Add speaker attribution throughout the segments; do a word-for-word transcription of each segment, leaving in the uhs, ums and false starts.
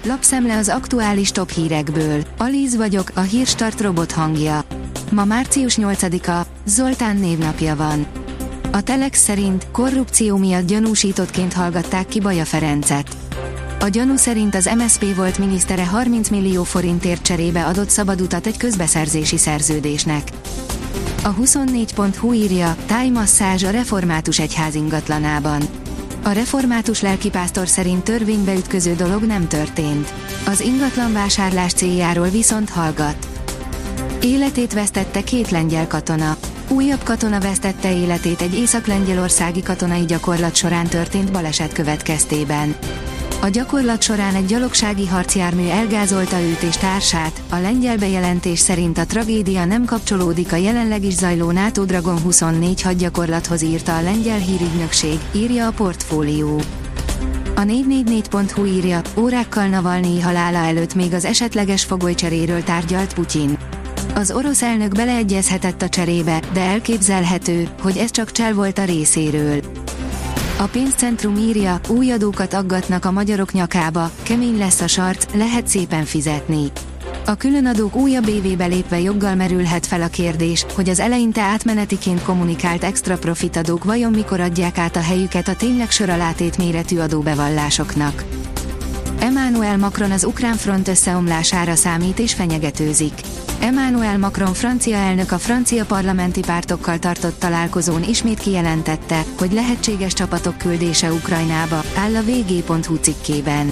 Speaker 1: Lapszemle az aktuális top hírekből. Alíz vagyok, a Hírstart robot hangja. Ma március nyolcadika, Zoltán névnapja van. A Telex szerint korrupció miatt gyanúsítottként hallgatták ki Baja Ferencet. A gyanú szerint az em es zé pé volt minisztere harminc millió forintért cserébe adott szabadutat egy közbeszerzési szerződésnek. A huszonnégy pont hu írja, tájmasszázs a református egyház ingatlanában. A református lelkipásztor szerint törvénybe ütköző dolog nem történt. Az ingatlanvásárlás céljáról viszont hallgat. Életét vesztette két lengyel katona. Újabb katona vesztette életét egy észak-lengyelországi katonai gyakorlat során történt baleset következtében. A gyakorlat során egy gyalogsági harcjármű elgázolta őt és társát, a lengyel bejelentés szerint a tragédia nem kapcsolódik a jelenleg is zajló NATO Dragon huszonnégy hadgyakorlathoz, írta a lengyel hírügynökség, írja a Portfólió. A négy négy négy pont hu írja, órákkal Navalnyi halála előtt még az esetleges fogolycseréről tárgyalt Putyin. Az orosz elnök beleegyezhetett a cserébe, de elképzelhető, hogy ez csak csél volt a részéről. A pénzcentrum írja, új adókat aggatnak a magyarok nyakába, kemény lesz a sarc, lehet szépen fizetni. A különadók újabb évébe lépve joggal merülhet fel a kérdés, hogy az eleinte átmenetiként kommunikált extra profitadók vajon mikor adják át a helyüket a tényleg soralátét méretű adóbevallásoknak. Emmanuel Macron az ukrán front összeomlására számít és fenyegetőzik. Emmanuel Macron francia elnök a francia parlamenti pártokkal tartott találkozón ismét kijelentette, hogy lehetséges csapatok küldése Ukrajnába, áll a vé gé pont hu cikkében.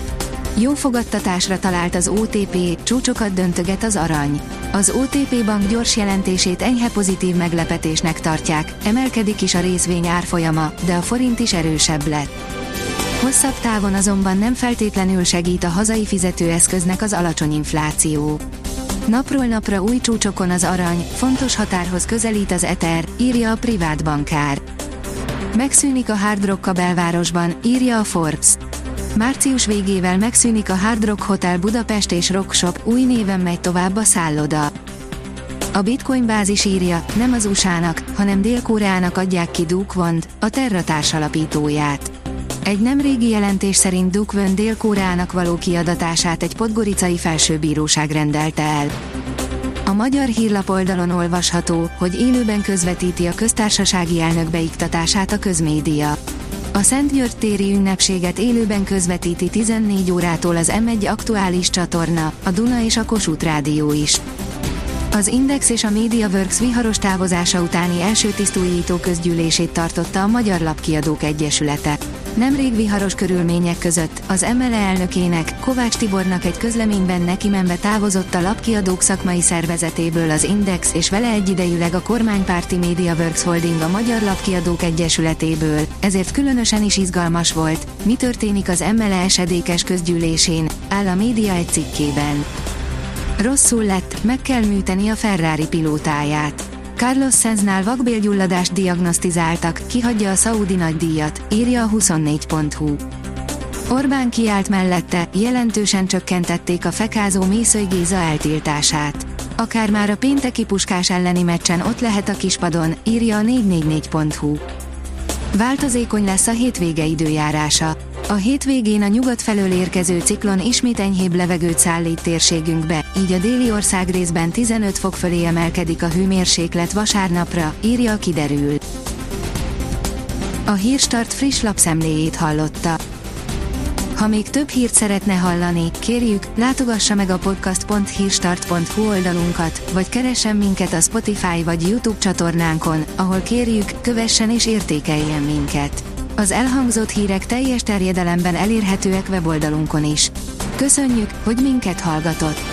Speaker 1: Jó fogadtatásra talált az o té pé, csúcsokat döntöget az arany. Az o té pé bank gyors jelentését enyhe pozitív meglepetésnek tartják, emelkedik is a részvény árfolyama, de a forint is erősebb lett. Hosszabb távon azonban nem feltétlenül segít a hazai fizetőeszköznek az alacsony infláció. Napról napra új csúcsokon az arany, fontos határhoz közelít az Ether, írja a privát bankár. Megszűnik a Hard Rock a belvárosban, írja a Forbes. Március végével megszűnik a Hard Rock Hotel Budapest és Rock Shop, új néven megy tovább a szálloda. A Bitcoin bázis írja, nem az u es á-nak, hanem Dél-Koreának adják ki Do Kwon-t, a Terra társalapítóját. Egy nemrégi jelentés szerint Do Kwon Dél-Koreának való kiadatását egy podgoricai felsőbíróság rendelte el. A magyar hírlapoldalon olvasható, hogy élőben közvetíti a köztársasági elnök beiktatását a közmédia. A Szentgyörgy téri ünnepséget élőben közvetíti tizennégy órától az em egy aktuális csatorna, a Duna és a Kossuth Rádió is. Az Index és a MediaWorks viharos távozása utáni első tisztújító közgyűlését tartotta a Magyar Lapkiadók Egyesülete. Nemrég viharos körülmények között az em el e elnökének, Kovács Tibornak egy közleményben nekimenve távozott a lapkiadók szakmai szervezetéből az Index, és vele egyidejűleg a kormánypárti MediaWorks Holding a Magyar Lapkiadók Egyesületéből, ezért különösen is izgalmas volt, mi történik az em el e esedékes közgyűlésén, áll a Média egy cikkében. Rosszul lett, meg kell műteni a Ferrari pilótáját. Carlos Sainznál vakbélgyulladást diagnosztizáltak, kihagyja a szaúdi nagydíjat, írja a huszonnégy pont hu. Orbán kiállt mellette, jelentősen csökkentették a fekázó Mészöly Géza eltiltását. Akár már a pénteki Puskás elleni meccsen ott lehet a kispadon, írja a négy négy négy pont hu. Változékony lesz a hétvége időjárása. A hétvégén a nyugat felől érkező ciklon ismét enyhébb levegőt szállít térségünkbe, így a déli országrészben tizenöt fok fölé emelkedik a hőmérséklet vasárnapra, írja a Kiderül. A Hírstart friss lapszemléjét hallotta. Ha még több hírt szeretne hallani, kérjük, látogassa meg a podcast pont hírstart pont hu oldalunkat, vagy keressen minket a Spotify vagy YouTube csatornánkon, ahol kérjük, kövessen és értékeljen minket. Az elhangzott hírek teljes terjedelemben elérhetőek weboldalunkon is. Köszönjük, hogy minket hallgatott!